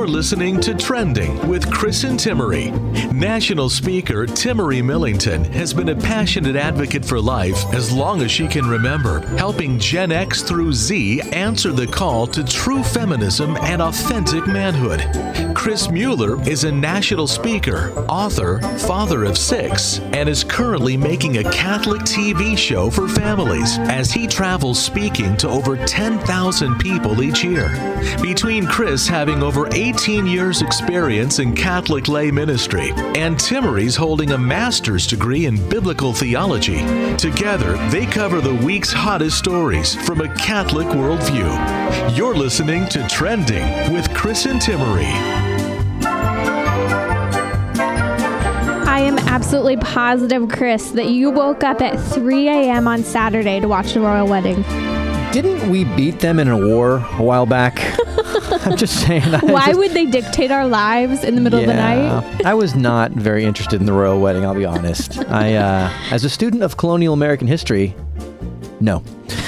listening to Trending with Chris and Timmery. National speaker Timmery Millington has been a passionate advocate for life as long as she can remember, helping Gen X through Z answer the call to true feminism and authentic manhood. Chris Mueller is a national speaker, author, father of 6, and is currently making a Catholic TV show for families as he travels speaking to over 10,000 people each year. Between Chris having over 18 years experience in Catholic lay ministry and Timmery's holding a master's degree in biblical theology, together they cover the week's hottest stories from a Catholic worldview. You're listening to Trending with Chris and Timmery. I am absolutely positive, Chris, that you woke up at 3 a.m. on Saturday to watch the royal wedding. Didn't we beat them in a war a while back? I'm just saying. Why would they dictate our lives in the middle of the night? I was not very interested in the royal wedding, I'll be honest. As a student of colonial American history, no.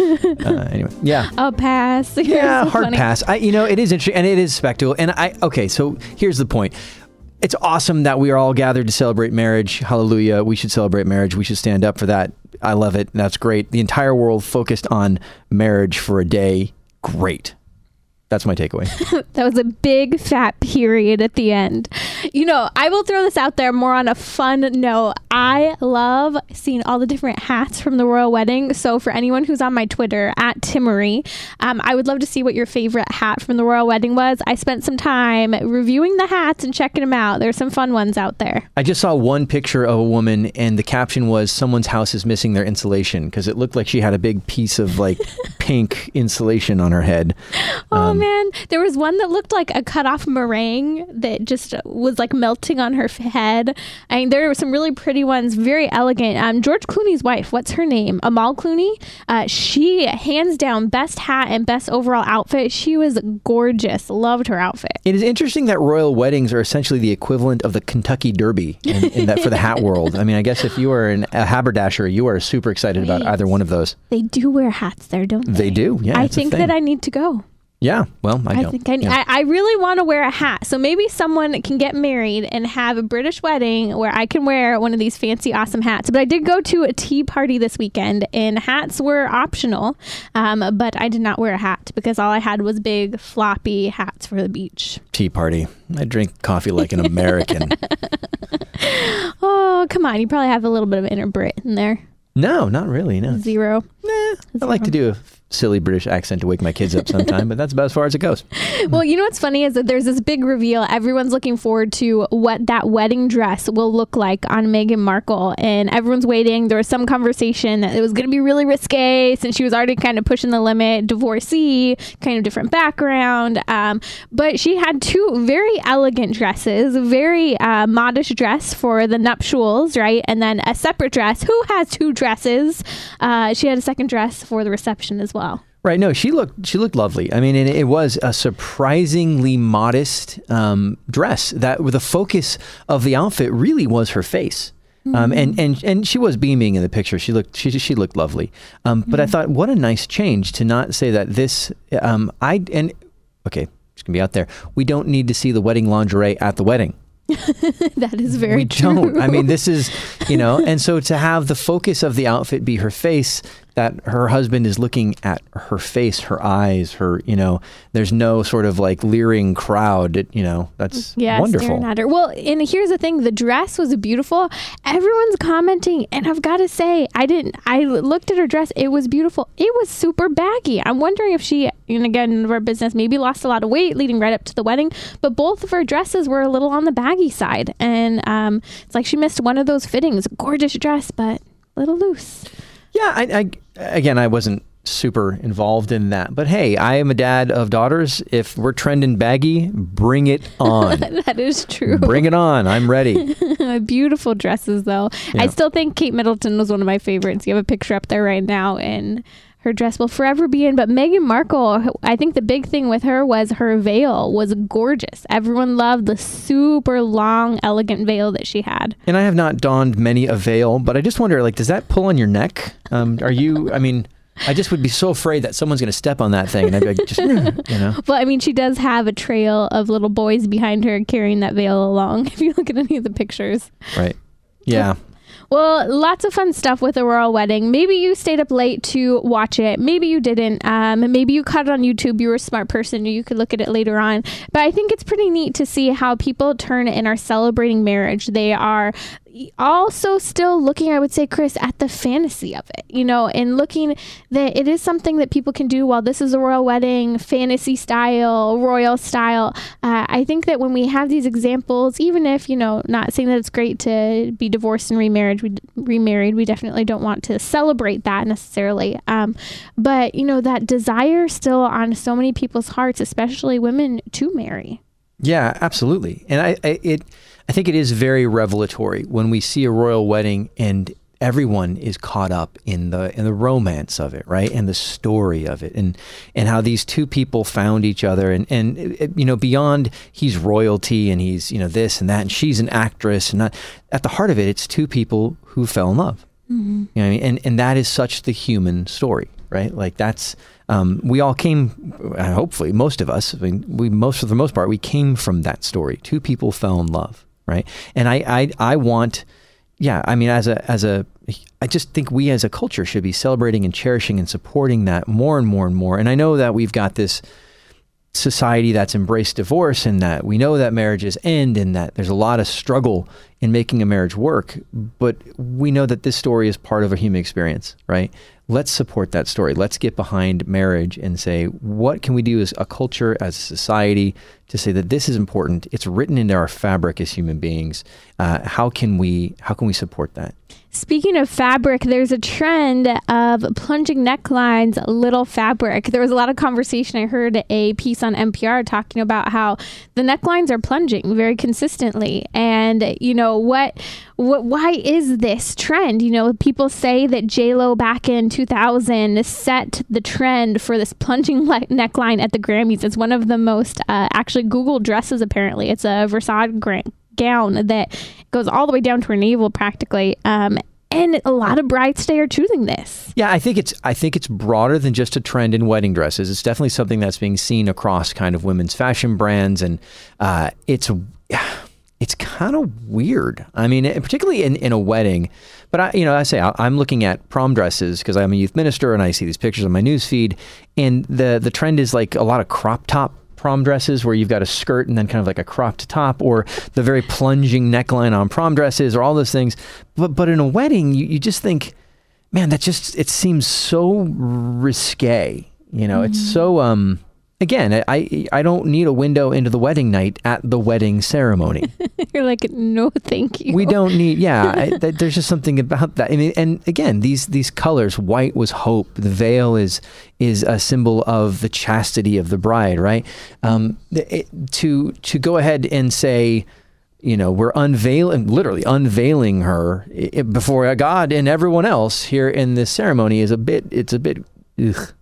Anyway, yeah. I'll pass. Yeah, so hard funny. pass. It is interesting, and it is spectacle. And so here's the point. It's awesome that we are all gathered to celebrate marriage. Hallelujah. We should celebrate marriage. We should stand up for that. I love it. That's great. The entire world focused on marriage for a day. Great. That's my takeaway. That was a big fat period at the end. You know, I will throw this out there more on a fun note. I love seeing all the different hats from the royal wedding. So for anyone who's on my Twitter, at Timmery, I would love to see what your favorite hat from the royal wedding was. I spent some time reviewing the hats and checking them out. There's some fun ones out there. I just saw one picture of a woman and the caption was, "Someone's house is missing their insulation," because it looked like she had a big piece of like pink insulation on her head. Man, there was one that looked like a cut off meringue that just was like melting on her head. I mean, there were some really pretty ones, very elegant. George Clooney's wife, what's her name? Amal Clooney. She hands down best hat and best overall outfit. She was gorgeous. Loved her outfit. It is interesting that royal weddings are essentially the equivalent of the Kentucky Derby in that for the hat world. I mean, I guess if you are a haberdasher, you are super excited about either one of those. They do wear hats there, don't they? They do. Yeah, I think that I need to go. Yeah, well, I don't. I really want to wear a hat. So maybe someone can get married and have a British wedding where I can wear one of these fancy, awesome hats. But I did go to a tea party this weekend and hats were optional. But I did not wear a hat because all I had was big, floppy hats for the beach. Tea party. I drink coffee like an American. Oh, come on. You probably have a little bit of inner Brit in there. No, not really. No. Zero. I like to do a silly British accent to wake my kids up sometime, but that's about as far as it goes. Well, you know what's funny is that there's this big reveal. Everyone's looking forward to what that wedding dress will look like on Meghan Markle, and everyone's waiting. There was some conversation that it was going to be really risque since she was already kind of pushing the limit, divorcee, kind of different background. But she had 2 very elegant dresses, very modish dress for the nuptials, right? And then a separate dress. Who has 2 dresses? She had a second dress for the reception as well. Right. No, she looked lovely. I mean, it was a surprisingly modest dress that the focus of the outfit really was her face. And she was beaming in the picture. She looked lovely. But I thought, what a nice change to not say that this, okay, just gonna be out there. We don't need to see the wedding lingerie at the wedding. That is very true. We don't. I mean, this is, and so to have the focus of the outfit be her face, that her husband is looking at her face, her eyes, her, there's no sort of like leering crowd, that's wonderful. Staring at her. Well, and here's the thing, the dress was beautiful. Everyone's commenting, and I've got to say, I looked at her dress. It was beautiful. It was super baggy. I'm wondering if she, and again, in our business, maybe lost a lot of weight leading right up to the wedding, but both of her dresses were a little on the baggy side. And it's like she missed one of those fittings. Gorgeous dress, but a little loose. Yeah, I wasn't super involved in that. But hey, I am a dad of daughters. If we're trending baggy, bring it on. That is true. Bring it on. I'm ready. Beautiful dresses, though. Yeah. I still think Kate Middleton was one of my favorites. You have a picture up there right now, and her dress will forever be in. But Meghan Markle, I think the big thing with her was her veil was gorgeous. Everyone loved the super long, elegant veil that she had. And I have not donned many a veil, but I just wonder, does that pull on your neck? I just would be so afraid that someone's going to step on that thing, and I'd be like, just, you know. Well, I mean, she does have a trail of little boys behind her carrying that veil along, if you look at any of the pictures. Right. Yeah. Well, lots of fun stuff with the royal wedding. Maybe you stayed up late to watch it. Maybe you didn't. Maybe you caught it on YouTube. You were a smart person. You could look at it later on. But I think it's pretty neat to see how people turn and are celebrating marriage. They are also still looking, I would say, Chris, at the fantasy of it, you know, and looking that it is something that people can do while this is a royal wedding, fantasy style, royal style. I think that when we have these examples, even if, you know, not saying that it's great to be divorced and remarried, we definitely don't want to celebrate that necessarily. But, you know, that desire still on so many people's hearts, especially women, to marry. Yeah, absolutely. And I think it is very revelatory when we see a royal wedding and everyone is caught up in the romance of it, right? And the story of it, and how these two people found each other, and you know, beyond he's royalty and he's, you know, this and that, and she's an actress, and at the heart of it, it's two people who fell in love. Mm-hmm. You know what I mean? And that is such the human story, right? Like that's we all came, hopefully most of us, I mean, for the most part, we came from that story. Two people fell in love, right? And I want, yeah, I mean, I just think we as a culture should be celebrating and cherishing and supporting that more and more and more. And I know that we've got this society that's embraced divorce, and that we know that marriages end, and that there's a lot of struggle in making a marriage work, but we know that this story is part of a human experience, right? Let's support that story. Let's get behind marriage and say, what can we do as a culture, as a society, to say that this is important? It's written into our fabric as human beings. How can we support that? Speaking of fabric, there's a trend of plunging necklines, little fabric. There was a lot of conversation. I heard a piece on NPR talking about how the necklines are plunging very consistently. And, you know, why is this trend? You know, people say that J-Lo back in 2000 set the trend for this plunging neckline at the Grammys. It's one of the most actually Googled dresses, apparently. It's a Versace gown that goes all the way down to her navel practically. And a lot of brides today are choosing this. Yeah, I think it's broader than just a trend in wedding dresses. It's definitely something that's being seen across kind of women's fashion brands, and it's kind of weird. I mean, particularly in a wedding. But I'm looking at prom dresses because I'm a youth minister, and I see these pictures on my news feed, and the trend is like a lot of crop top prom dresses where you've got a skirt and then kind of like a cropped top, or the very plunging neckline on prom dresses, or all those things. But in a wedding, you just think, man, it seems so risque. You know, It's so, again, I don't need a window into the wedding night at the wedding ceremony. You're like, no, thank you. We don't need, there's just something about that. I mean, and again, these colors, white was hope. The veil is a symbol of the chastity of the bride, right? To go ahead and say, you know, we're literally unveiling her before God and everyone else here in this ceremony it's a bit, ugh.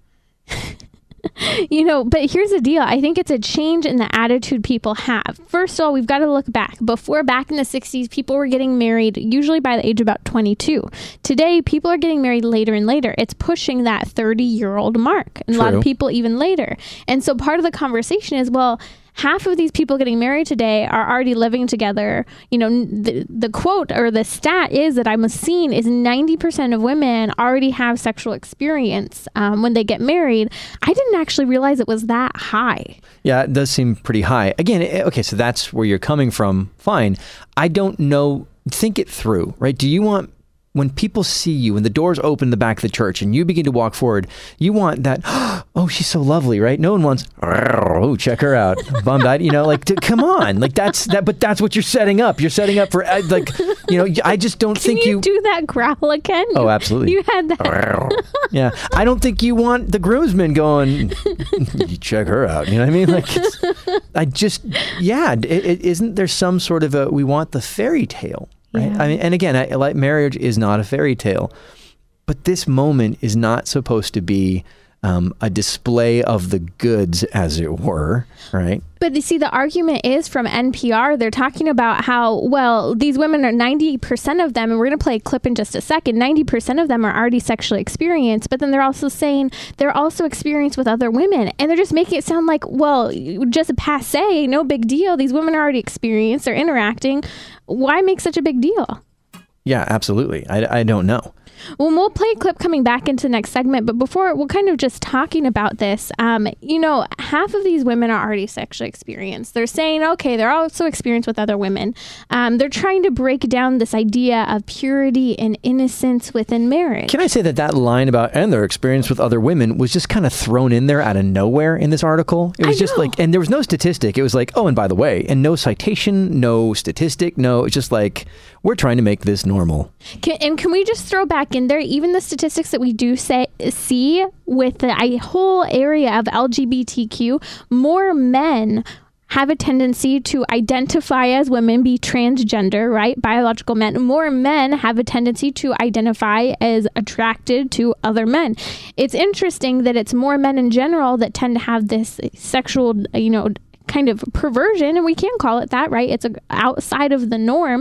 You know, but here's the deal. I think it's a change in the attitude people have. First of all, we've got to look back. Back in the 60s, people were getting married usually by the age of about 22. Today, people are getting married later and later. It's pushing that 30-year-old mark. And a lot of people even later. And so part of the conversation is, well, half of these people getting married today are already living together. You know, the quote or the stat is that I'm seeing is 90% of women already have sexual experience when they get married. I didn't actually realize it was that high. Yeah, it does seem pretty high. Again, okay, so that's where you're coming from. Fine. I don't know. Think it through, right? Do you want, when people see you, when the doors open in the back of the church and you begin to walk forward, you want that, oh, she's so lovely, right? No one wants, oh, check her out. Bummed eyed, you know, like, come on. Like but that's what you're setting up. You're setting up for, like, you know, I just don't think you do that growl again. Oh, absolutely. You had that. Yeah. I don't think you want the groomsmen going, you check her out. You know what I mean? Like, isn't there some sort of we want the fairy tale? Right. Yeah. I mean, and again, like marriage is not a fairy tale, but this moment is not supposed to be a display of the goods, as it were, right? But you see, the argument is from NPR. They're talking about how, well, these women are 90% of them, and we're going to play a clip in just a second, 90% of them are already sexually experienced, but then they're also saying they're also experienced with other women. And they're just making it sound like, well, just a passe, no big deal. These women are already experienced, they're interacting. Why make such a big deal? Yeah, absolutely. I don't know. Well, we'll play a clip coming back into the next segment, but before, we're kind of just talking about this. Half of these women are already sexually experienced. They're saying, okay, they're also experienced with other women. They're trying to break down this idea of purity and innocence within marriage. Can I say that line about, and their experience with other women was just kind of thrown in there out of nowhere in this article? It was just like, and there was no statistic. It was like, oh, and by the way, and no citation, no statistic, no, it's just like, we're trying to make this normal. Can we just throw back in there, even the statistics that we do see with the whole area of LGBTQ, more men have a tendency to identify as women, be transgender, right? Biological men. More men have a tendency to identify as attracted to other men. It's interesting that it's more men in general that tend to have this sexual, kind of perversion, and we can call it that, right? It's outside of the norm.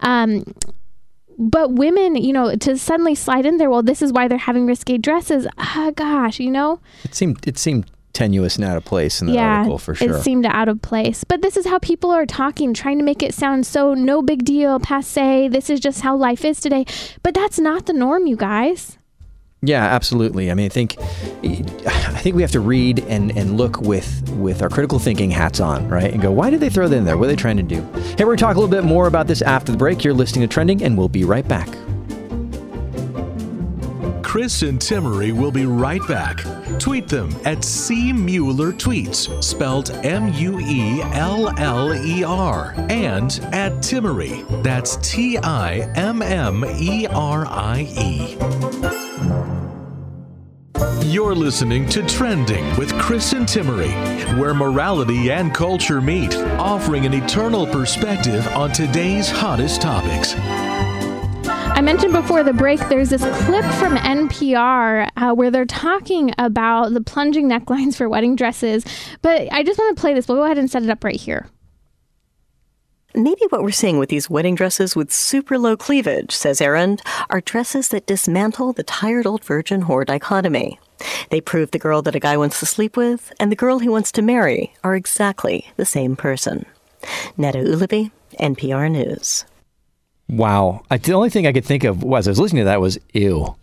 But women, to suddenly slide in there, well, this is why they're having risque dresses. It seemed tenuous and out of place in the article, for sure. It seemed out of place. But this is how people are talking, trying to make it sound so no big deal, passe. This is just how life is today. But that's not the norm, you guys. Yeah, absolutely. I mean, I think we have to read and look with our critical thinking hats on, right? And go, why did they throw that in there? What are they trying to do? Hey, we're going to talk a little bit more about this after the break. You're listening to Trending, and we'll be right back. Chris and Timmerie will be right back. Tweet them at C. Mueller Tweets, spelled Mueller, and at Timmerie. That's Timmerie. You're listening to Trending with Chris and Timmerie, where morality and culture meet, offering an eternal perspective on today's hottest topics. I mentioned before the break, there's this clip from NPR where they're talking about the plunging necklines for wedding dresses. But I just want to play this. We'll go ahead and set it up right here. Maybe what we're seeing with these wedding dresses with super low cleavage, says Aaron, are dresses that dismantle the tired old virgin whore dichotomy. They prove the girl that a guy wants to sleep with and the girl he wants to marry are exactly the same person. Netta Ulaby, NPR News. Wow. The only thing I could think of as I was listening to that was, ew.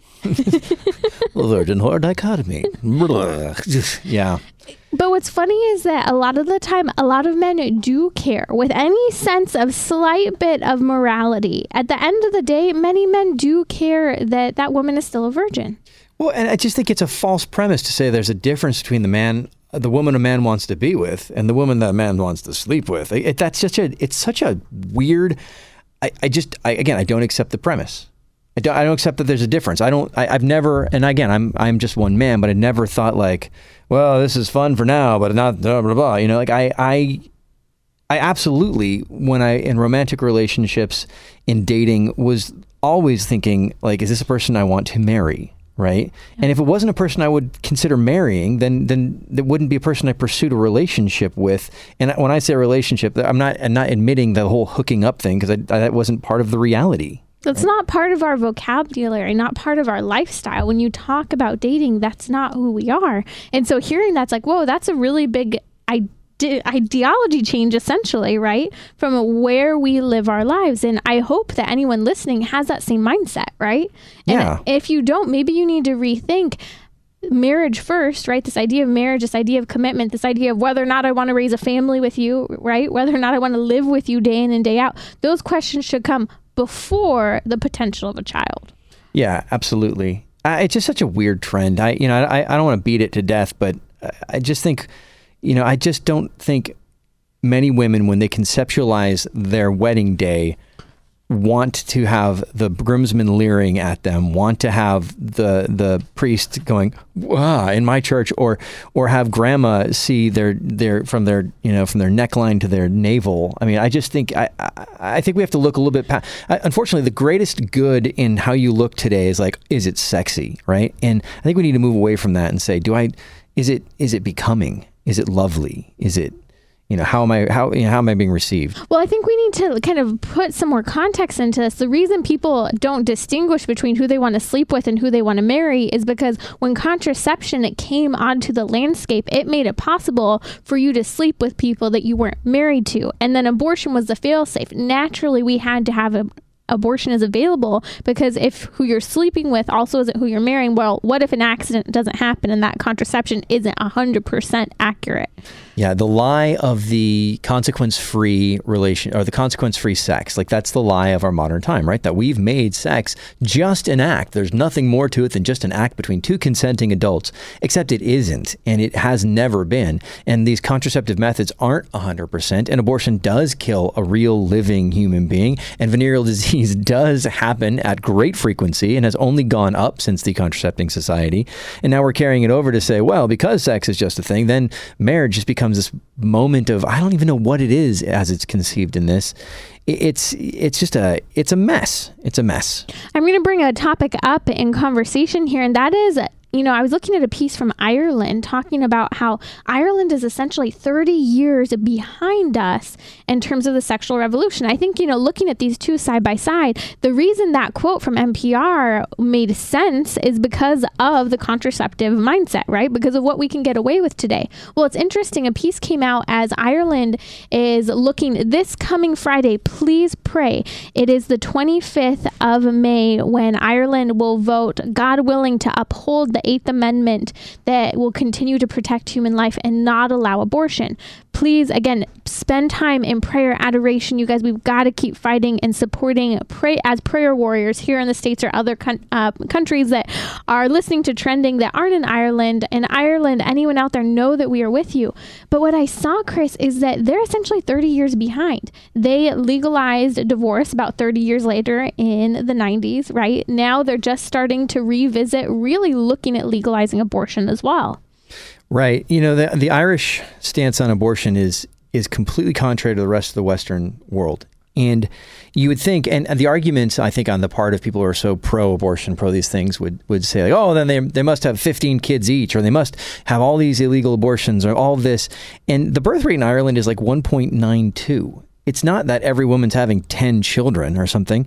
Virgin whore dichotomy. Yeah. But what's funny is that a lot of the time, a lot of men do care with any sense of slight bit of morality. At the end of the day, many men do care that that woman is still a virgin. Well, and I just think it's a false premise to say there's a difference between the woman a man wants to be with and the woman that a man wants to sleep with. It's such a weird. I don't accept the premise. I don't accept that there's a difference. I've never, and again, I'm just one man, but I never thought like, well, this is fun for now, but not blah, blah, blah. I absolutely, when in romantic relationships, in dating, was always thinking like, is this a person I want to marry? Right. Yeah. And if it wasn't a person I would consider marrying, then it wouldn't be a person I pursued a relationship with. And when I say relationship, I'm not admitting the whole hooking up thing, because that wasn't part of the reality. That's not part of our vocabulary, not part of our lifestyle. When you talk about dating, that's not who we are. And so hearing that's like, whoa, that's a really big ideology change, essentially, right? From where we live our lives. And I hope that anyone listening has that same mindset, right? Yeah. And if you don't, maybe you need to rethink marriage first, right? This idea of marriage, this idea of commitment, this idea of whether or not I want to raise a family with you, right? Whether or not I want to live with you day in and day out. Those questions should come before the potential of a child. Yeah, absolutely. It's just such a weird trend. I don't want to beat it to death, but I just think, I just don't think many women, when they conceptualize their wedding day, want to have the groomsmen leering at them, want to have the priest going, "Wow," in my church, or have grandma see their from their neckline to their navel. I mean, I just think I think we have to look a little bit past. Unfortunately, the greatest good in how you look today is like, is it sexy, right? And I think we need to move away from that and say, is it becoming? Is it lovely? Is it, how am I being received? Well, I think we need to kind of put some more context into this. The reason people don't distinguish between who they want to sleep with and who they want to marry is because when contraception came onto the landscape, it made it possible for you to sleep with people that you weren't married to. And then abortion was the fail-safe. Naturally, we had to have abortion is available, because if who you're sleeping with also isn't who you're marrying, well, what if an accident doesn't happen and that contraception isn't 100% accurate? Yeah, the lie of the consequence-free relation, or the consequence-free sex, like that's the lie of our modern time, right? That we've made sex just an act. There's nothing more to it than just an act between two consenting adults, except it isn't, and it has never been. And these contraceptive methods aren't 100%, and abortion does kill a real living human being, and venereal disease does happen at great frequency and has only gone up since the Contracepting Society. And now we're carrying it over to say, well, because sex is just a thing, then marriage just becomes this moment of, I don't even know what it is as it's conceived in this. It's a mess. It's a mess. I'm going to bring a topic up in conversation here, and that is, I was looking at a piece from Ireland talking about how Ireland is essentially 30 years behind us in terms of the sexual revolution. I think, looking at these two side by side, the reason that quote from NPR made sense is because of the contraceptive mindset, right? Because of what we can get away with today. Well, it's interesting. A piece came out as Ireland is looking this coming Friday. Please pray. It is the 25th of May when Ireland will vote, God willing, to uphold the 8th Amendment that will continue to protect human life and not allow abortion. Please, again, spend time in prayer, adoration. You guys, we've got to keep fighting and supporting as prayer warriors here in the States or other countries that are listening to Trending that aren't in Ireland. In Ireland, anyone out there, know that we are with you. But what I saw, Chris, is that they're essentially 30 years behind. They legalized divorce about 30 years later in the 90s, right? Now they're just starting to revisit, really looking at legalizing abortion as well. Right. The Irish stance on abortion is completely contrary to the rest of the Western world. And you would think, and the arguments, I think, on the part of people who are so pro-abortion, pro these things, would say, like, oh, then they must have 15 kids each, or they must have all these illegal abortions, or all of this. And the birth rate in Ireland is like 1.92. It's not that every woman's having 10 children or something.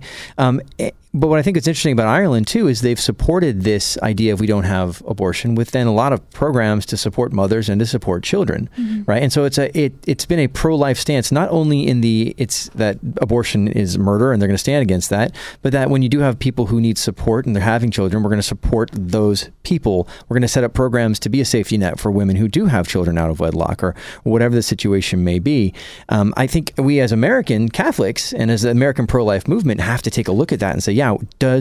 But what I think is interesting about Ireland, too, is they've supported this idea of we don't have abortion with then a lot of programs to support mothers and to support children, right? And so it's been a pro-life stance, not only in it's that abortion is murder and they're going to stand against that, but that when you do have people who need support and they're having children, we're going to support those people. We're going to set up programs to be a safety net for women who do have children out of wedlock or whatever the situation may be. I think we as American Catholics and as the American pro-life movement have to take a look at that and say, yeah,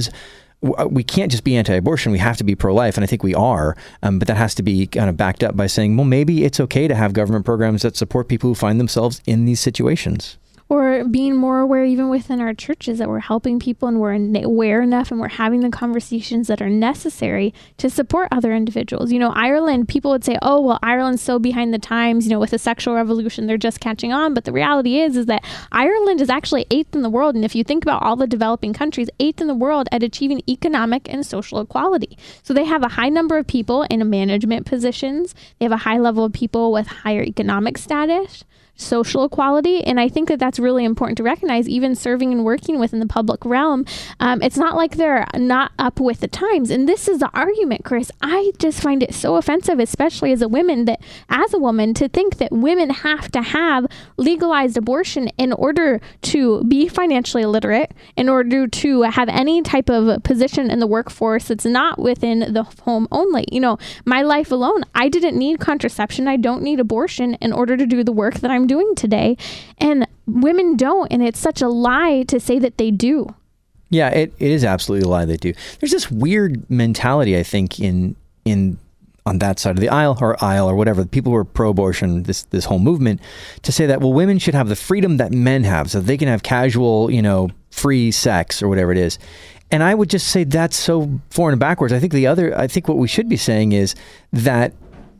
we can't just be anti-abortion. We have to be pro-life, and I think we are. But that has to be kind of backed up by saying, well, maybe it's okay to have government programs that support people who find themselves in these situations. Or being more aware even within our churches that we're helping people and we're aware enough and we're having the conversations that are necessary to support other individuals. Ireland, people would say, oh, well, Ireland's so behind the times, with the sexual revolution, they're just catching on. But the reality is that Ireland is actually 8th in the world. And if you think about all the developing countries, 8th in the world at achieving economic and social equality. So they have a high number of people in management positions. They have a high level of people with higher economic status, social equality. And I think that that's really important to recognize, even serving and working within the public realm. It's not like they're not up with the times. And this is the argument, Chris. I just find it so offensive, especially as a woman, to think that women have to have legalized abortion in order to be financially illiterate, in order to have any type of position in the workforce that's not within the home only. My life alone, I didn't need contraception. I don't need abortion in order to do the work that I'm doing today. And women don't. And it's such a lie to say that they do. Yeah, it is absolutely a lie they do. There's this weird mentality, I think, in on that side of the aisle or whatever, the people who are pro-abortion, this whole movement, to say that, well, women should have the freedom that men have, so they can have casual, free sex or whatever it is. And I would just say that's so foreign and backwards. I think what we should be saying is that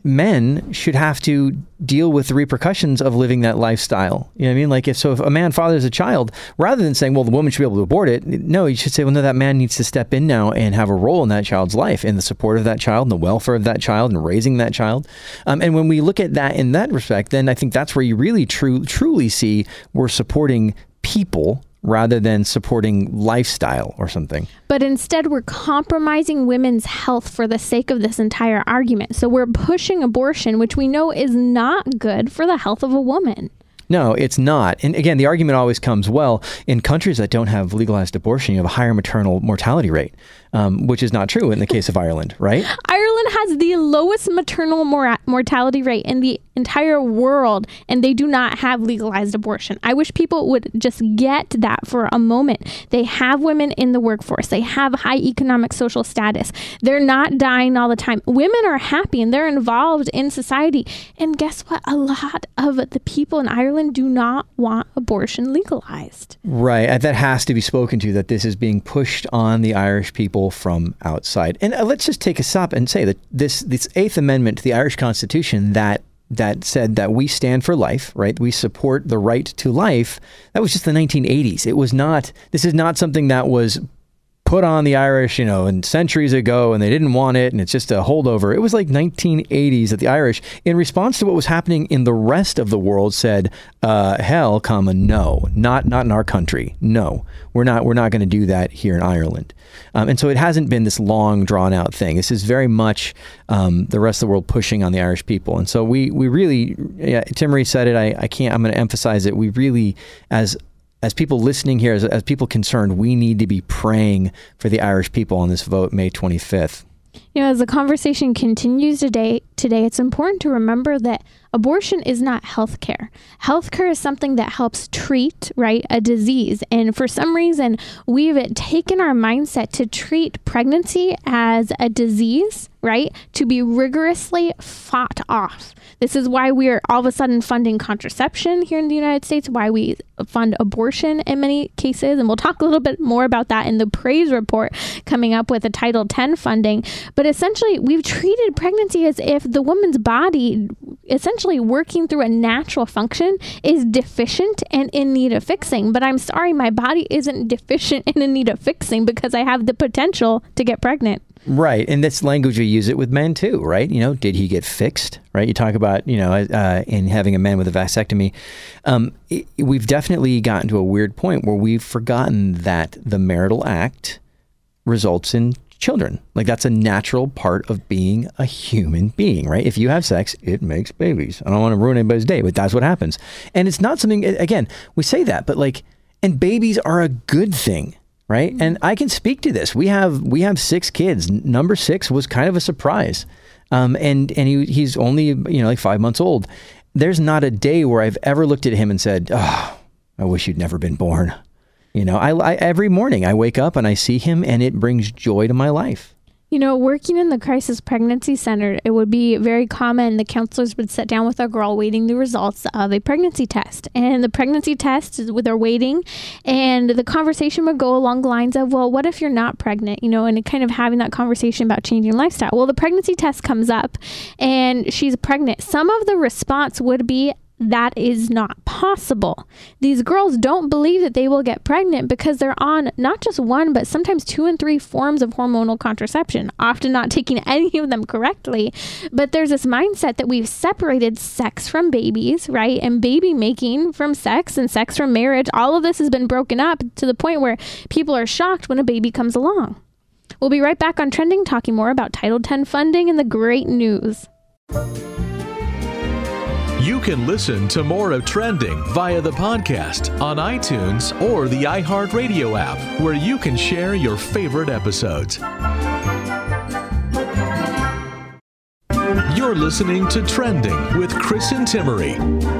men should have to deal with the repercussions of living that lifestyle. You know what I mean? Like if a man fathers a child, rather than saying, well, the woman should be able to abort it, no, you should say, well, no, that man needs to step in now and have a role in that child's life, in the support of that child, and the welfare of that child, and raising that child. And when we look at that in that respect, then I think that's where you really truly see we're supporting people rather than supporting lifestyle or something. But instead, we're compromising women's health for the sake of this entire argument. So we're pushing abortion, which we know is not good for the health of a woman. No, it's not. And again, the argument always comes, well, in countries that don't have legalized abortion, you have a higher maternal mortality rate, which is not true in the case of Ireland, right? Ireland has the lowest maternal mortality rate in the entire world, and they do not have legalized abortion. I wish people would just get that for a moment. They have women in the workforce. They have high economic social status. They're not dying all the time. Women are happy and they're involved in society. And guess what? A lot of the people in Ireland do not want abortion legalized. Right. That has to be spoken to, that this is being pushed on the Irish people from outside. And let's just take a stop and say that this Eighth Amendment to the Irish Constitution that said that we stand for life, right? We support the right to life. That was just the 1980s. This is not something that was put on the Irish, and centuries ago, and they didn't want it, and it's just a holdover. It was like 1980s that the Irish, in response to what was happening in the rest of the world, said, hell, no, not in our country. No, we're not going to do that here in Ireland. And so it hasn't been this long, drawn-out thing. This is very much the rest of the world pushing on the Irish people. And so we really, Timmerie said it, I'm going to emphasize it, we really, as people listening here, as people concerned, we need to be praying for the Irish people on this vote, May 25th. As the conversation continues today, it's important to remember that abortion is not healthcare. Healthcare is something that helps treat, right, a disease. And for some reason, we've taken our mindset to treat pregnancy as a disease, right, to be rigorously fought off. This is why we are all of a sudden funding contraception here in the United States, why we fund abortion in many cases. And we'll talk a little bit more about that in the praise report coming up with the Title 10 funding. But essentially, we've treated pregnancy as if the woman's body, essentially working through a natural function, is deficient and in need of fixing. But I'm sorry, my body isn't deficient and in need of fixing because I have the potential to get pregnant. Right. And that's language we use it with men too, right? Did he get fixed? Right. You talk about, in having a man with a vasectomy. We've definitely gotten to a weird point where we've forgotten that the marital act results in children. Like, that's a natural part of being a human being, right? If you have sex, it makes babies. I don't want to ruin anybody's day, but that's what happens. And it's not something, again, we say that, but and babies are a good thing. Right. And I can speak to this. We have 6 kids. Number 6 was kind of a surprise. And he's only, 5 months old. There's not a day where I've ever looked at him and said, oh, I wish you'd never been born. I every morning I wake up and I see him and it brings joy to my life. Working in the crisis pregnancy center, it would be very common. The counselors would sit down with a girl waiting the results of a pregnancy test. And the pregnancy test is they're waiting. And the conversation would go along the lines of, well, what if you're not pregnant? And kind of having that conversation about changing lifestyle. Well, the pregnancy test comes up and she's pregnant. Some of the response would be, that is not possible. These girls don't believe that they will get pregnant because they're on not just 1, but sometimes 2 and 3 forms of hormonal contraception, often not taking any of them correctly. But there's this mindset that we've separated sex from babies, right? And baby making from sex and sex from marriage. All of this has been broken up to the point where people are shocked when a baby comes along. We'll be right back on Trending, talking more about Title 10 funding and the great news. You can listen to more of Trending via the podcast on iTunes or the iHeartRadio app, where you can share your favorite episodes. You're listening to Trending with Chris and Timmerie.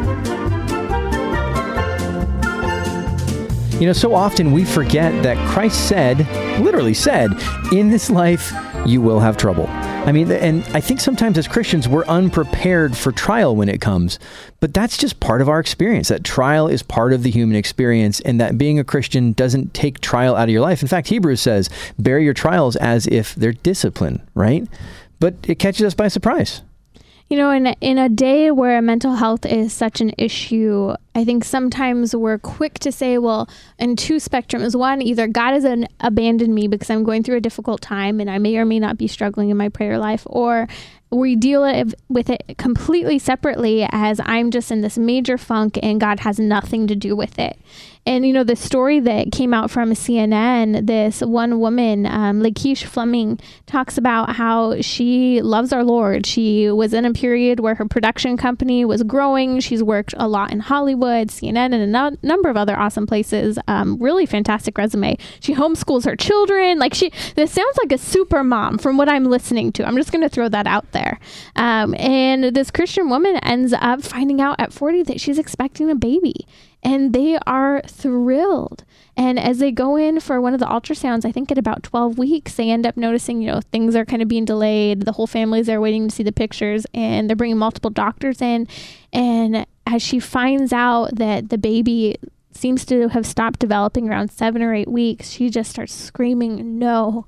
So often we forget that Christ literally said, in this life, you will have trouble. I mean, and I think sometimes as Christians, we're unprepared for trial when it comes, but that's just part of our experience. That trial is part of the human experience, and that being a Christian doesn't take trial out of your life. In fact, Hebrews says, bear your trials as if they're discipline, right? But it catches us by surprise. You know, in a day where mental health is such an issue, I think sometimes we're quick to say, well, in two spectrums. One, either God has abandoned me because I'm going through a difficult time and I may or may not be struggling in my prayer life, or we deal with it completely separately as I'm just in this major funk and God has nothing to do with it. And, you know, the story that came out from CNN, this one woman, Lakeisha Fleming, talks about how she loves our Lord. She was in a period where her production company was growing. She's worked a lot in Hollywood, CNN, and a number of other awesome places. Really fantastic resume. She homeschools her children. This sounds like a super mom from what I'm listening to. I'm just going to throw that out there. And this Christian woman ends up finding out at 40 that she's expecting a baby. And they are thrilled. And as they go in for one of the ultrasounds, I think at about 12 weeks, they end up noticing, you know, things are kind of being delayed. The whole family's there waiting to see the pictures, and they're bringing multiple doctors in. And as she finds out that the baby seems to have stopped developing around 7 or 8 weeks, she just starts screaming, no.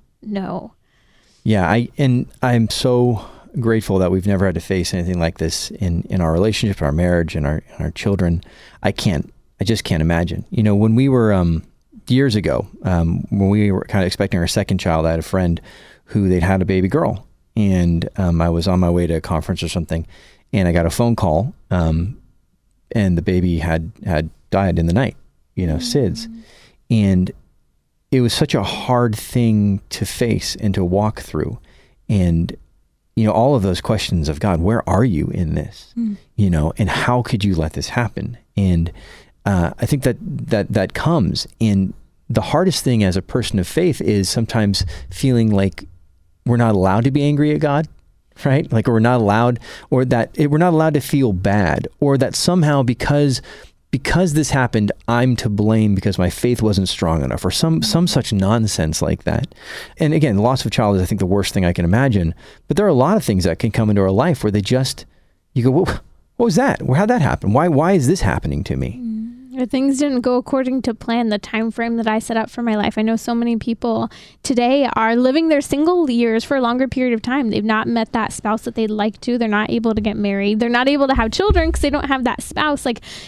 Yeah, I'm so grateful that we've never had to face anything like this in our relationship, our marriage, and our children. I just can't imagine. You know, when we were years ago, when we were kind of expecting our second child, I had a friend who they'd had a baby girl, and I was on my way to a conference or something, and I got a phone call, and the baby had died in the night, you know, SIDS. And it was such a hard thing to face and to walk through. And, you know, all of those questions of, God, where are you in this? You know, and how could you let this happen? And I think that comes. And the hardest thing as a person of faith is sometimes feeling like we're not allowed to be angry at God, right? Like we're not allowed, or that we're not allowed to feel bad, or that somehow because this happened, I'm to blame because my faith wasn't strong enough, or some such nonsense like that. And again, the loss of a child is, I think, the worst thing I can imagine. But there are a lot of things that can come into our life where you go, what was that? How'd that happen? Why is this happening to me? Or things didn't go according to plan, the time frame that I set up for my life. I know so many people today are living their single years for a longer period of time. They've not met that spouse that they'd like to. They're not able to get married. They're not able to have children because they don't have that spouse.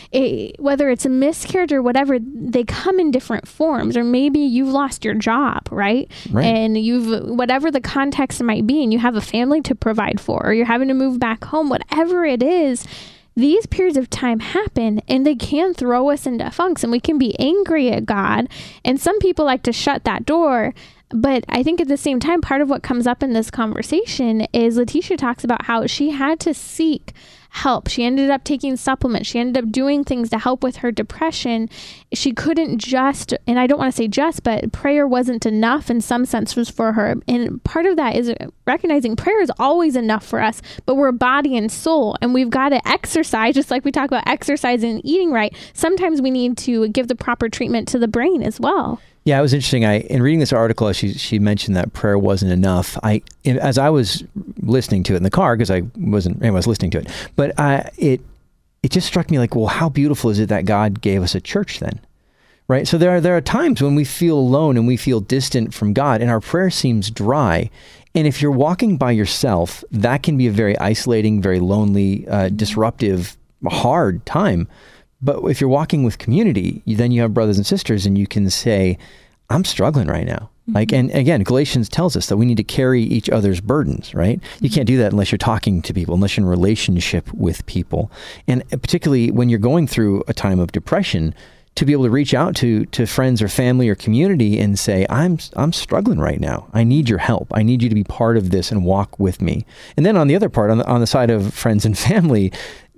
Whether it's a miscarriage or whatever, they come in different forms. Or maybe you've lost your job, right? And whatever the context might be, and you have a family to provide for, or you're having to move back home, whatever it is. These periods of time happen, and they can throw us into funks, and we can be angry at God. And some people like to shut that door. But I think at the same time, part of what comes up in this conversation is Letitia talks about how she had to seek help. She ended up taking supplements. She ended up doing things to help with her depression. She couldn't just, and I don't want to say just, but prayer wasn't enough in some sense was for her. And part of that is recognizing prayer is always enough for us, but we're body and soul, and we've got to exercise, just like we talk about exercise and eating right. Sometimes we need to give the proper treatment to the brain as well. Yeah, it was interesting. In reading this article, she mentioned that prayer wasn't enough. As I was listening to it in the car, because I was listening to it, but it just struck me like, well, how beautiful is it that God gave us a church then, right? So there are times when we feel alone and we feel distant from God, and our prayer seems dry. And if you're walking by yourself, that can be a very isolating, very lonely, disruptive, hard time. But if you're walking with community, then you have brothers and sisters, and you can say, I'm struggling right now. Mm-hmm. And again, Galatians tells us that we need to carry each other's burdens, right? Mm-hmm. You can't do that unless you're talking to people, unless you're in relationship with people. And particularly when you're going through a time of depression, to be able to reach out to friends or family or community and say, I'm struggling right now. I need your help. I need you to be part of this and walk with me. And then on the other part, on the side of friends and family,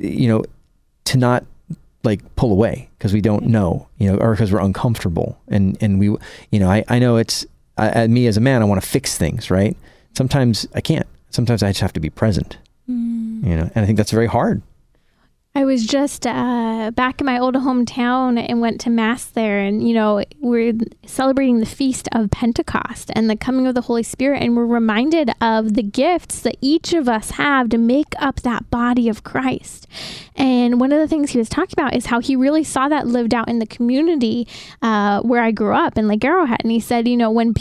to not pull away because we don't know, or because we're uncomfortable. And we, I know it's me as a man, I want to fix things, right? Sometimes I can't. Sometimes I just have to be present, and I think that's very hard. I was just back in my old hometown and went to Mass there. And, we're celebrating the Feast of Pentecost and the coming of the Holy Spirit. And we're reminded of the gifts that each of us have to make up that body of Christ. And one of the things he was talking about is how he really saw that lived out in the community where I grew up in Lake Arrowhead. And he said, when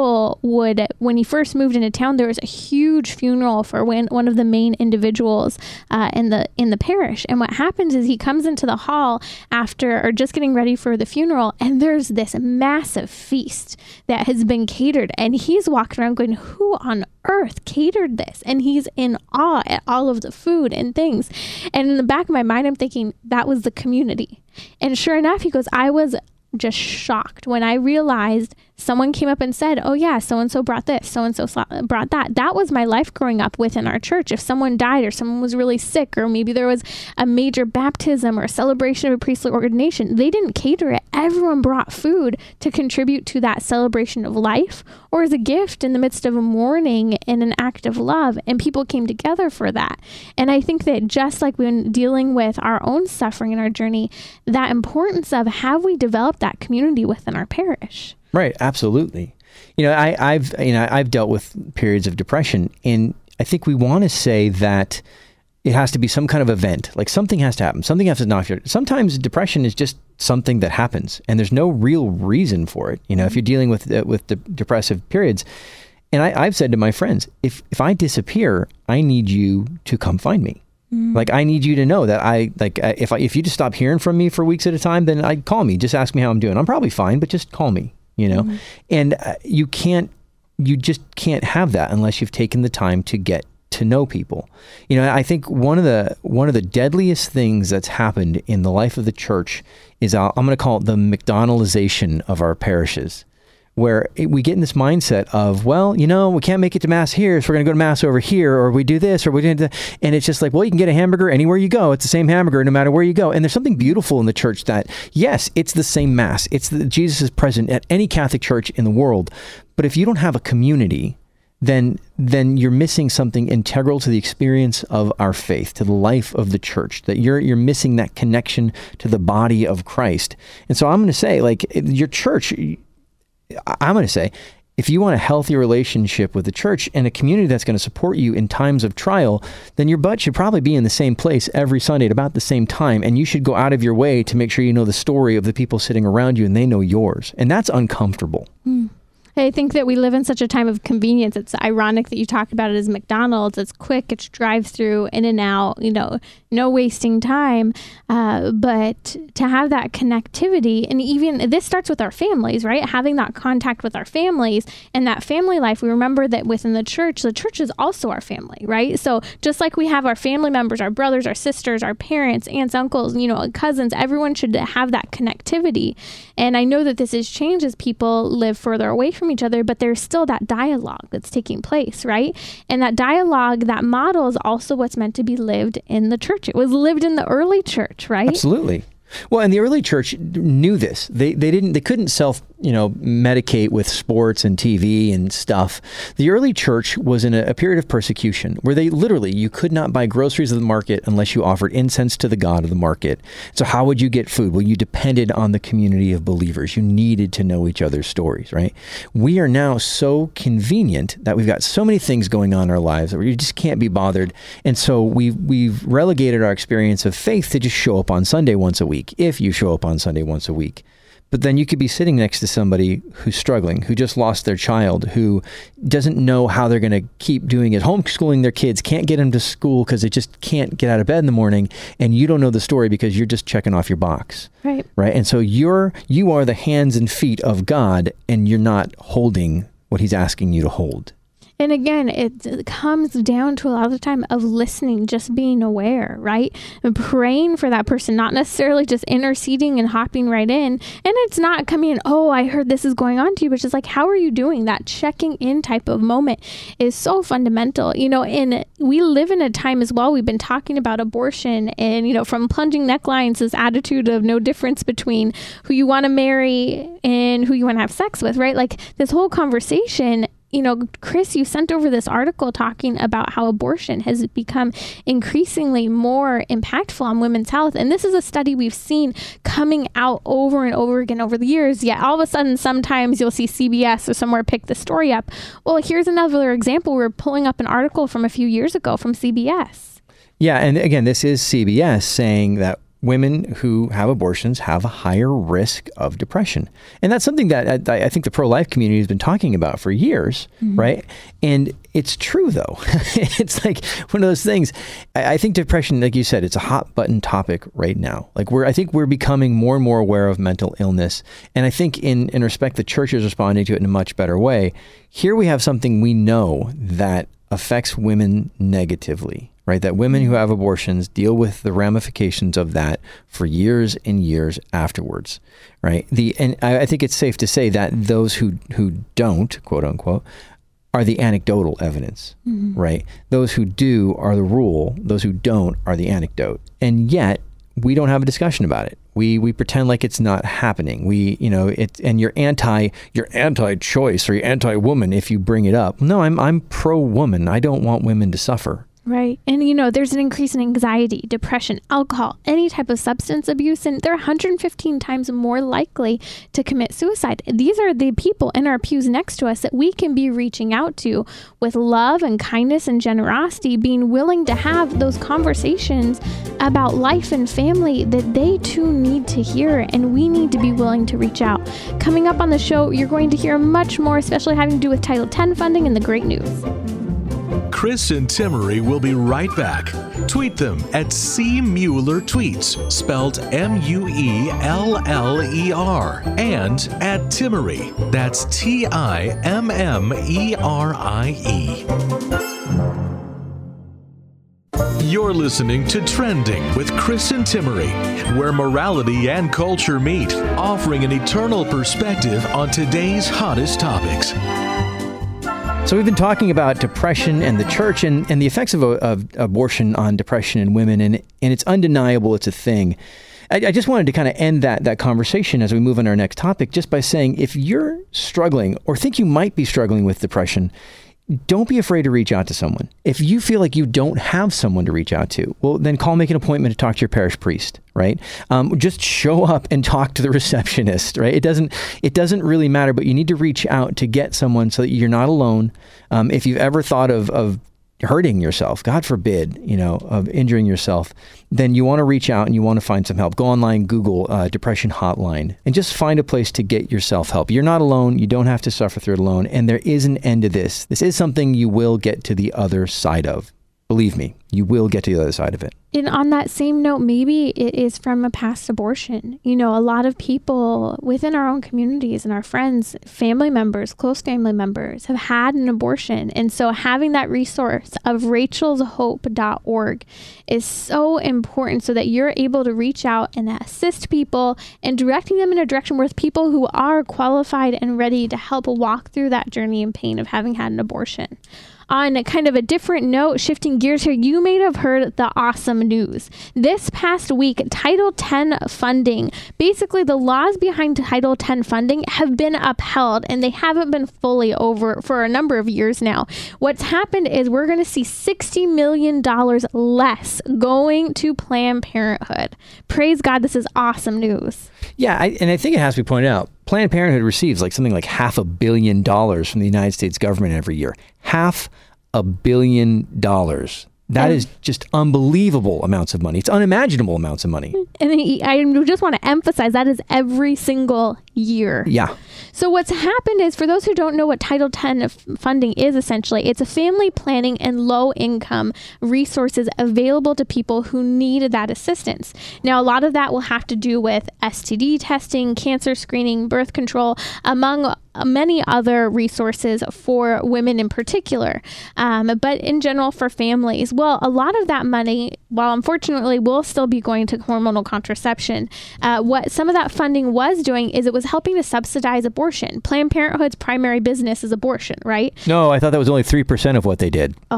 he first moved into town, there was a huge funeral for one of the main individuals in the parish. And what happens is he comes into the hall after or just getting ready for the funeral, and there's this massive feast that has been catered, and he's walking around going, who on earth catered this? And he's in awe at all of the food and things. And in the back of my mind, I'm thinking that was the community. And sure enough, he goes, I was just shocked when I realized someone came up and said, oh yeah, so-and-so brought this, so-and-so brought that. That was my life growing up within our church. If someone died or someone was really sick, or maybe there was a major baptism or a celebration of a priestly ordination, they didn't cater it. Everyone brought food to contribute to that celebration of life or as a gift in the midst of a mourning and an act of love. And people came together for that. And I think that just like when dealing with our own suffering in our journey, that importance of have we developed that community within our parish? Right, absolutely. I've dealt with periods of depression, and I think we want to say that it has to be some kind of event, like something has to happen, something has to knock you. Sometimes depression is just something that happens, and there's no real reason for it. If you're dealing with depressive periods, and I've said to my friends, if I disappear, I need you to come find me. Like, I need you to know that if you just stop hearing from me for weeks at a time, then call me, just ask me how I'm doing. I'm probably fine, but just call me. And you just can't have that unless you've taken the time to get to know people. I think one of the deadliest things that's happened in the life of the church is I'm going to call it the McDonaldization of our parishes, where we get in this mindset of, we can't make it to Mass here, so we're going to go to Mass over here, or we do this, or we do that. And it's just like, you can get a hamburger anywhere you go. It's the same hamburger no matter where you go. And there's something beautiful in the church that, yes, it's the same Mass. Jesus is present at any Catholic church in the world. But if you don't have a community, then you're missing something integral to the experience of our faith, to the life of the church, that you're missing that connection to the body of Christ. And so I'm going to say, your church, I'm going to say, if you want a healthy relationship with the church and a community that's going to support you in times of trial, then your butt should probably be in the same place every Sunday at about the same time. And you should go out of your way to make sure you know the story of the people sitting around you and they know yours. And that's uncomfortable. I think that we live in such a time of convenience. It's ironic that you talk about it as McDonald's. It's quick, it's drive-through, in and out, no wasting time. But to have that connectivity, and even this starts with our families, right? Having that contact with our families and that family life. We remember that within the church is also our family, right? So just like we have our family members, our brothers, our sisters, our parents, aunts, uncles, cousins, everyone should have that connectivity. And I know that this has changed as people live further away from each other, but there's still that dialogue that's taking place, right? And that dialogue, that model is also what's meant to be lived in the church. It was lived in the early church, right? Absolutely. Well, and the early church knew this. They couldn't medicate with sports and TV and stuff. The early church was in a period of persecution where you could not buy groceries at the market unless you offered incense to the god of the market. So how would you get food? Well, you depended on the community of believers. You needed to know each other's stories, right? We are now so convenient that we've got so many things going on in our lives that we just can't be bothered. And so we've relegated our experience of faith to just show up on Sunday once a week, if you show up on Sunday once a week. But then you could be sitting next to somebody who's struggling, who just lost their child, who doesn't know how they're going to keep doing it, homeschooling their kids, can't get them to school because they just can't get out of bed in the morning, and you don't know the story because you're just checking off your box. Right. And so you are the hands and feet of God, and you're not holding what he's asking you to hold. And again, it comes down to a lot of the time of listening, just being aware, right? And praying for that person, not necessarily just interceding and hopping right in. And it's not coming in, I heard this is going on to you, but just like, how are you doing? That checking in type of moment is so fundamental, and we live in a time as well. We've been talking about abortion and, from plunging necklines, this attitude of no difference between who you want to marry and who you want to have sex with, right? Like this whole conversation, Chris, you sent over this article talking about how abortion has become increasingly more impactful on women's health. And this is a study we've seen coming out over and over again over the years. Yet all of a sudden, sometimes you'll see CBS or somewhere pick the story up. Well, here's another example. We're pulling up an article from a few years ago from CBS. Yeah. And again, this is CBS saying that women who have abortions have a higher risk of depression. And that's something that I think the pro-life community has been talking about for years, right? And it's true, though. It's like one of those things. I think depression, like you said, it's a hot button topic right now. Like I think we're becoming more and more aware of mental illness. And I think in respect, the church is responding to it in a much better way. Here we have something we know that affects women negatively. Right, that women who have abortions deal with the ramifications of that for years and years afterwards. Right, and I think it's safe to say that those who don't, quote unquote, are the anecdotal evidence. Right, those who do are the rule. Those who don't are the anecdote. And yet we don't have a discussion about it. We pretend like it's not happening. And you're anti-choice or you're anti-woman if you bring it up. No, I'm pro-woman. I don't want women to suffer. Right. And, there's an increase in anxiety, depression, alcohol, any type of substance abuse, and they're 115 times more likely to commit suicide. These are the people in our pews next to us that we can be reaching out to with love and kindness and generosity, being willing to have those conversations about life and family that they too need to hear, and we need to be willing to reach out. Coming up on the show, you're going to hear much more, especially having to do with Title X funding and the great news. Chris and Timmerie will be right back. Tweet them at C. Mueller Tweets, spelled Mueller, and at Timmerie. That's Timmerie. You're listening to Trending with Chris and Timmerie, where morality and culture meet, offering an eternal perspective on today's hottest topics. So we've been talking about depression and the church and the effects of abortion on depression in women, and it's undeniable it's a thing. I just wanted to kind of end that conversation as we move on to our next topic just by saying, if you're struggling or think you might be struggling with depression, don't be afraid to reach out to someone. If you feel like you don't have someone to reach out to, well, then make an appointment to talk to your parish priest, right? Just show up and talk to the receptionist, right? It doesn't really matter, but you need to reach out to get someone so that you're not alone. If you've ever thought of hurting yourself, God forbid, of injuring yourself, then you want to reach out and you want to find some help. Go online, Google depression hotline, and just find a place to get yourself help. You're not alone. You don't have to suffer through it alone. And there is an end to this. This is something you will get to the other side of. Believe me, you will get to the other side of it. And on that same note, maybe it is from a past abortion. A lot of people within our own communities and our friends, family members, close family members have had an abortion. And so having that resource of rachelshope.org is so important so that you're able to reach out and assist people and directing them in a direction with people who are qualified and ready to help walk through that journey and pain of having had an abortion. On kind of a different note, shifting gears here, you may have heard the awesome news. This past week, Title X funding, basically the laws behind Title X funding have been upheld, and they haven't been fully over for a number of years now. What's happened is we're going to see $60 million less going to Planned Parenthood. Praise God, this is awesome news. Yeah, and I think it has to be pointed out, Planned Parenthood receives something like $500 million from the United States government every year. $500 million. That is just unbelievable amounts of money. It's unimaginable amounts of money. And I just want to emphasize that is every single year. Yeah. So what's happened is, for those who don't know what Title X funding is, essentially, it's a family planning and low income resources available to people who need that assistance. Now, a lot of that will have to do with STD testing, cancer screening, birth control, among many other resources for women in particular, but in general for families. Well, a lot of that money, while unfortunately will still be going to hormonal contraception, what some of that funding was doing is it was helping to subsidize abortion. Planned Parenthood's primary business is abortion, right? No, I thought that was only 3% of what they did. Oh my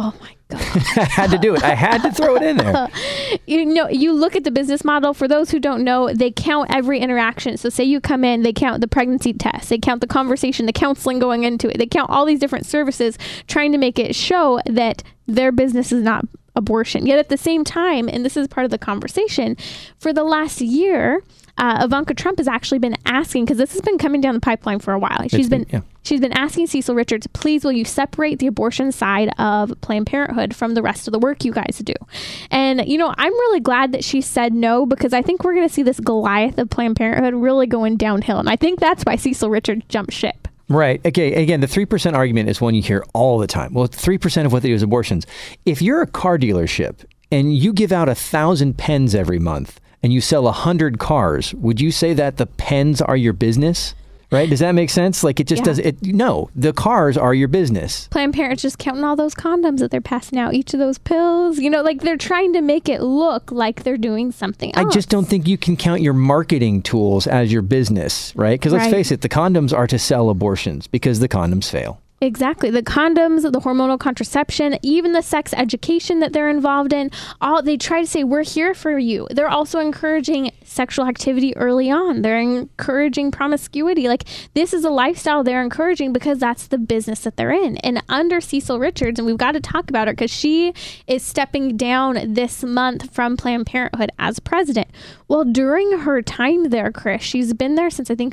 God. I had to do it. I had to throw it in there. You look at the business model. For those who don't know, they count every interaction. So say you come in, they count the pregnancy test, they count the conversation, the counseling going into it. They count all these different services, trying to make it show that their business is not abortion. Yet at the same time, and this is part of the conversation, for the last year, Ivanka Trump has actually been asking, because this has been coming down the pipeline for a while. She's been asking Cecil Richards, please, will you separate the abortion side of Planned Parenthood from the rest of the work you guys do? And, I'm really glad that she said no, because I think we're going to see this Goliath of Planned Parenthood really going downhill. And I think that's why Cecil Richards jumped ship. Right. Okay. Again, the 3% argument is one you hear all the time. Well, 3% of what they do is abortions. If you're a car dealership and you give out 1,000 pens every month and you sell 100 cars, would you say that the pens are your business? Right? Does that make sense? Like it just does it. No, the cars are your business. Planned Parenthood's just counting all those condoms that they're passing out, each of those pills, like they're trying to make it look like they're doing something else. I just don't think you can count your marketing tools as your business, right? Because let's face it, the condoms are to sell abortions because the condoms fail. Exactly. The condoms, the hormonal contraception, even the sex education that they're involved in, they try to say, we're here for you. They're also encouraging sexual activity early on. They're encouraging promiscuity. Like, this is a lifestyle they're encouraging because that's the business that they're in. And under Cecil Richards, and we've got to talk about her because she is stepping down this month from Planned Parenthood as president. Well, during her time there, Chris, she's been there since I think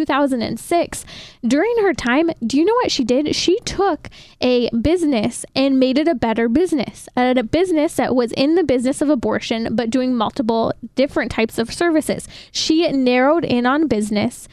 2006. During her time, do you know what she did? She took a business and made it a better business, a business that was in the business of abortion, but doing multiple different types of services. She narrowed in on business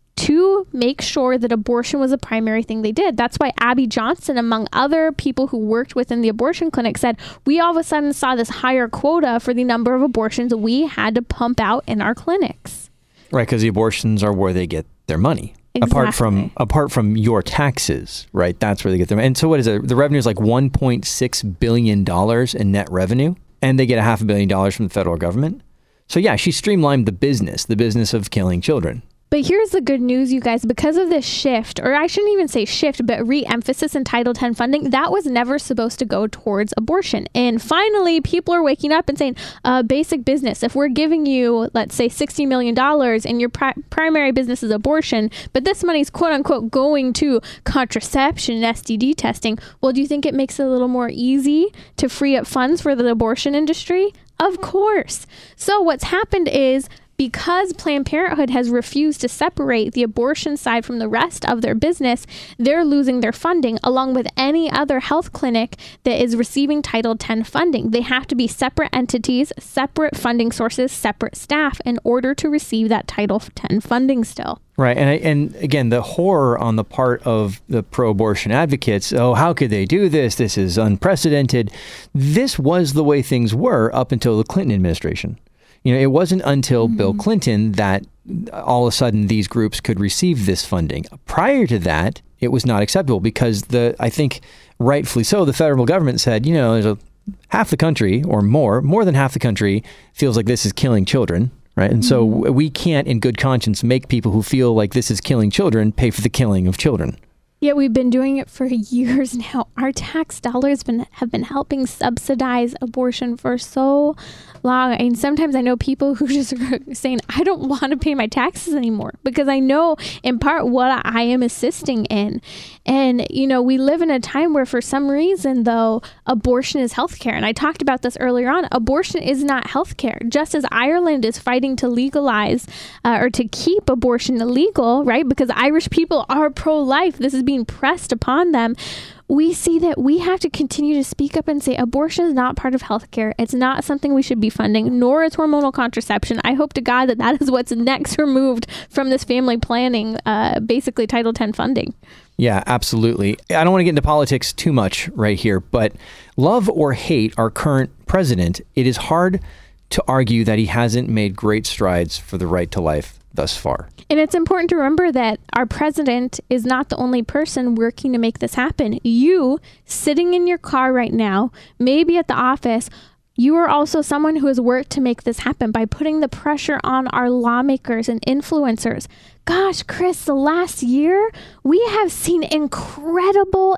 to make sure that abortion was a primary thing they did. That's why Abby Johnson, among other people who worked within the abortion clinic, said, we all of a sudden saw this higher quota for the number of abortions we had to pump out in our clinics. Right, because the abortions are where they get their money. Exactly. Apart from your taxes, right? That's where they get them. And so what is it? The revenue is like $1.6 billion in net revenue, and they get $500 million from the federal government. So yeah, she streamlined the business of killing children. But here's the good news, you guys. Because of this shift, or I shouldn't even say shift, but re-emphasis in Title X funding, that was never supposed to go towards abortion. And finally, people are waking up and saying, basic business, if we're giving you, let's say, $60 million and your primary business is abortion, but this money's quote unquote going to contraception and STD testing, well, do you think it makes it a little more easy to free up funds for the abortion industry? Of course. So what's happened is, because Planned Parenthood has refused to separate the abortion side from the rest of their business, they're losing their funding along with any other health clinic that is receiving Title X funding. They have to be separate entities, separate funding sources, separate staff in order to receive that Title X funding still. Right. And again, the horror on the part of the pro-abortion advocates, how could they do this? This is unprecedented. This was the way things were up until the Clinton administration. It wasn't until Bill Clinton that all of a sudden these groups could receive this funding. Prior to that, it was not acceptable because I think rightfully so, the federal government said, there's half the country or more than half the country feels like this is killing children. Right. And so we can't in good conscience make people who feel like this is killing children pay for the killing of children. Yeah, we've been doing it for years now. Our tax dollars have been helping subsidize abortion for so long. And sometimes I know people who just are saying, I don't want to pay my taxes anymore because I know in part what I am assisting in. And, we live in a time where for some reason, though, abortion is healthcare. And I talked about this earlier on. Abortion is not healthcare. Just as Ireland is fighting to legalize or to keep abortion illegal, right? Because Irish people are pro-life. This is being pressed upon them. We see that we have to continue to speak up and say abortion is not part of healthcare. It's not something we should be funding, nor is hormonal contraception. I hope to God that is what's next removed from this family planning, basically Title X funding. Yeah, absolutely. I don't want to get into politics too much right here, but love or hate our current president, it is hard to argue that he hasn't made great strides for the right to life thus far. And it's important to remember that our president is not the only person working to make this happen. You, sitting in your car right now, maybe at the office, you are also someone who has worked to make this happen by putting the pressure on our lawmakers and influencers. Gosh, Chris, the last year, we have seen incredible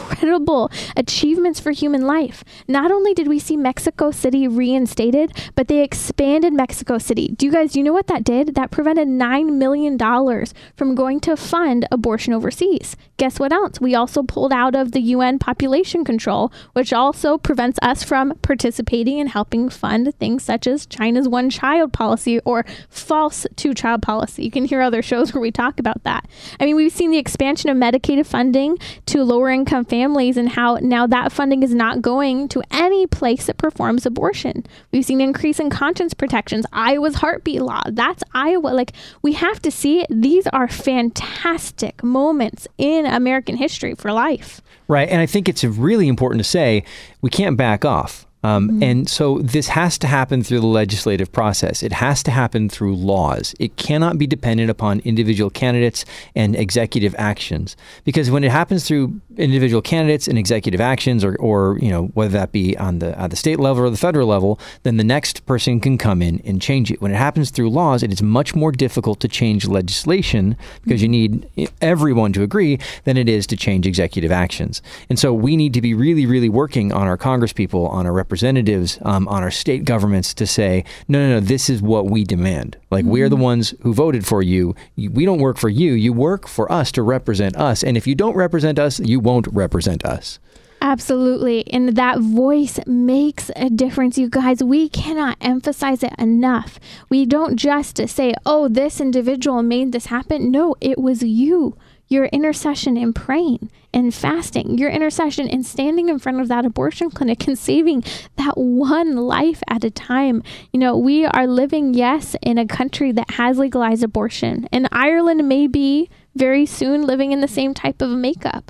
achievements for human life. Not only did we see Mexico City reinstated, but they expanded Mexico City. Do you know what that did? That prevented $9 million from going to fund abortion overseas. Guess what else? We also pulled out of the UN population control, which also prevents us from participating in helping fund things such as China's one-child policy or false two-child policy. You can hear other shows where we talk about that. I mean, we've seen the expansion of Medicaid funding to lower-income families and how now that funding is not going to any place that performs abortion. We've seen an increase in conscience protections. Iowa's heartbeat law. That's Iowa. Like, we have to see it. These are fantastic moments in American history for life. Right. And I think it's really important to say we can't back off. And so this has to happen through the legislative process. It has to happen through laws. It cannot be dependent upon individual candidates and executive actions. Because when it happens through individual candidates and executive actions, or you know, whether that be on the state level or the federal level, then the next person can come in and change it. When it happens through laws, it is much more difficult to change legislation because you need everyone to agree than it is to change executive actions. And so we need to be really, really working on our congresspeople, on our representatives, on our state governments to say, no, this is what we demand. Like, we are the ones who voted for you. We don't work for you. You work for us to represent us. And if you don't represent us, you won't represent us. Absolutely. And that voice makes a difference, you guys. We cannot emphasize it enough. We don't just say, oh, this individual made this happen. No, it was you. Your intercession in praying and fasting, your intercession in standing in front of that abortion clinic and saving that one life at a time. You know, we are living, yes, in a country that has legalized abortion. And Ireland may be very soon living in the same type of makeup.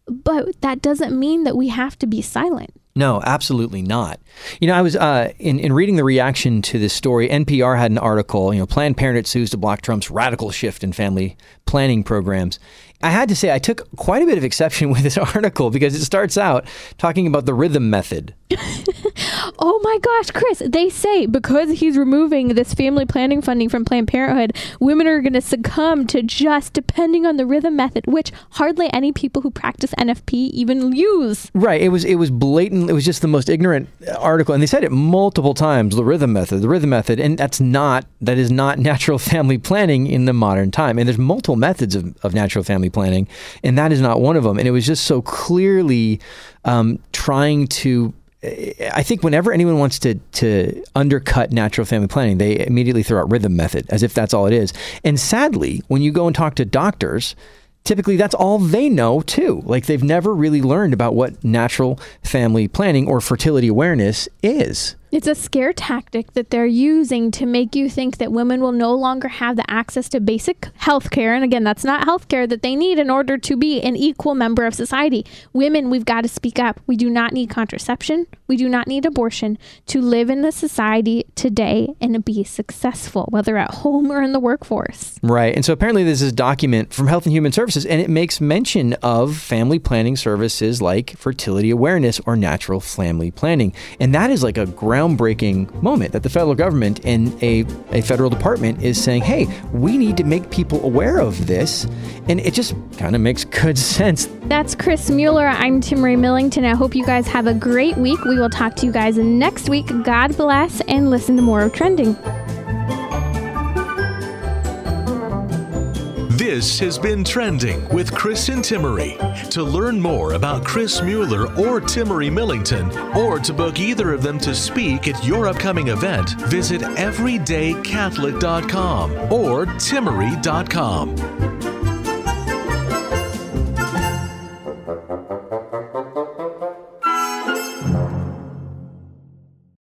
But that doesn't mean that we have to be silent. No, absolutely not. You know, I was in reading the reaction to this story, NPR had an article, you know, Planned Parenthood sues to block Trump's radical shift in family planning programs. I had to say I took quite a bit of exception with this article because it starts out talking about the rhythm method. Oh my gosh, Chris, they say because he's removing this family planning funding from Planned Parenthood, women are going to succumb to just depending on the rhythm method, which hardly any people who practice NFP even use. Right. It was blatant. It was just the most ignorant article. And they said it multiple times, the rhythm method. And that is not natural family planning in the modern time. And there's multiple methods of natural family planning, and that is not one of them. And it was just so clearly trying to, I think whenever anyone wants to undercut natural family planning, they immediately throw out rhythm method as if that's all it is. And sadly, when you go and talk to doctors, typically that's all they know too. Like, they've never really learned about what natural family planning or fertility awareness is. It's a scare tactic that they're using to make you think that women will no longer have the access to basic health care. And again, that's not health care that they need in order to be an equal member of society. Women, we've got to speak up. We do not need contraception. We do not need abortion to live in the society today and be successful, whether at home or in the workforce. Right. And so apparently there's this document from Health and Human Services, and it makes mention of family planning services like fertility awareness or natural family planning. And that is like a groundbreaking moment that the federal government and a federal department is saying, hey, we need to make people aware of this. And it just kind of makes good sense. That's Chris Mueller. I'm Timmerie Millington. I hope you guys have a great week. We will talk to you guys next week. God bless, and listen to more of Trending. This has been Trending with Chris and Timmerie. To learn more about Chris Mueller or Timmerie Millington, or to book either of them to speak at your upcoming event, visit everydaycatholic.com or timmerie.com.